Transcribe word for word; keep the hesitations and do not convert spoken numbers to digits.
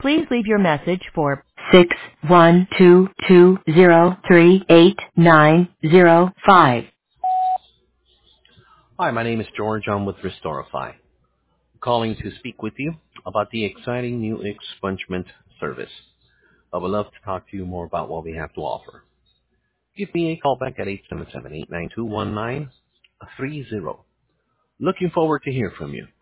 Please leave your message for six one two two zero three eight nine zero five. Hi, my name is George. I'm with Restorify. Calling to speak with you about the exciting new expungement service. I would love to talk to you more about what we have to offer. Give me a call back at eight seven seven, eight nine two, one nine three zero. Looking forward to hear from you.